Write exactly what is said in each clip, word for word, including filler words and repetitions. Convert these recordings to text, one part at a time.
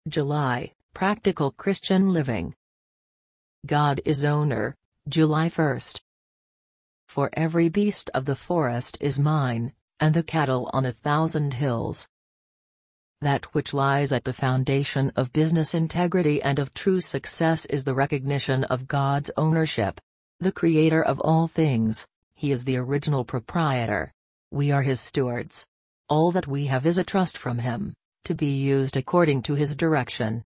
July, Practical Christian Living. God is owner, July first. For every beast of the forest is mine, and the cattle on a thousand hills. That which lies at the foundation of business integrity and of true success is the recognition of God's ownership. The Creator of all things, He is the original proprietor. We are His stewards. All that we have is a trust from Him, to be used according to His direction.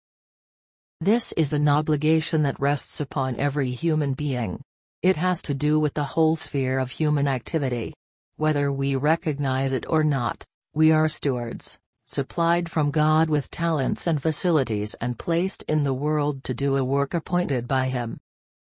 This is an obligation that rests upon every human being. It has to do with the whole sphere of human activity. Whether we recognize it or not, we are stewards, supplied from God with talents and facilities and placed in the world to do a work appointed by Him.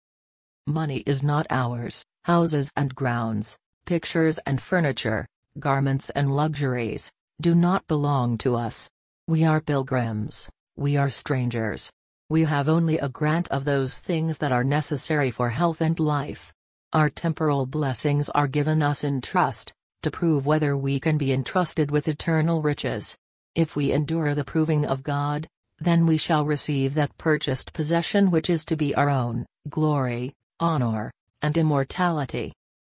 Money is not ours. Houses and grounds, pictures and furniture, garments and luxuries, do not belong to us. We are pilgrims, we are strangers. We have only a grant of those things that are necessary for health and life. Our temporal blessings are given us in trust, to prove whether we can be entrusted with eternal riches. If we endure the proving of God, then we shall receive that purchased possession which is to be our own, glory, honor, and immortality.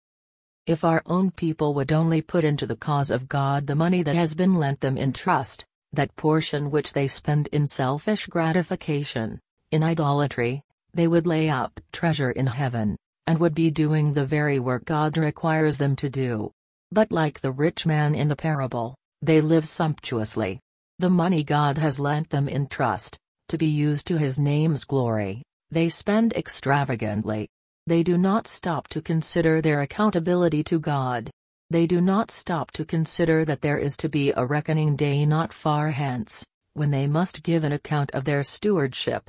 If our own people would only put into the cause of God the money that has been lent them in trust, that portion which they spend in selfish gratification, in idolatry, they would lay up treasure in heaven, and would be doing the very work God requires them to do. But like the rich man in the parable, they live sumptuously. The money God has lent them in trust, to be used to His name's glory, they spend extravagantly. They do not stop to consider their accountability to God. They do not stop to consider that there is to be a reckoning day not far hence, when they must give an account of their stewardship.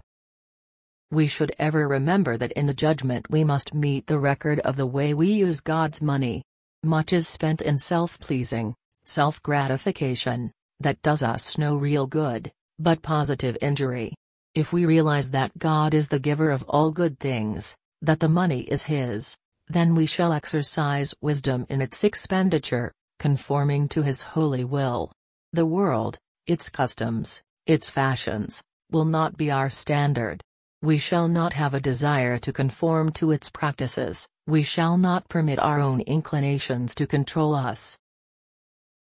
We should ever remember that in the judgment we must meet the record of the way we use God's money. Much is spent in self-pleasing, self-gratification, that does us no real good, but positive injury. If we realize that God is the giver of all good things, that the money is His, then we shall exercise wisdom in its expenditure, conforming to His holy will. The world, its customs, its fashions, will not be our standard. We shall not have a desire to conform to its practices, we shall not permit our own inclinations to control us.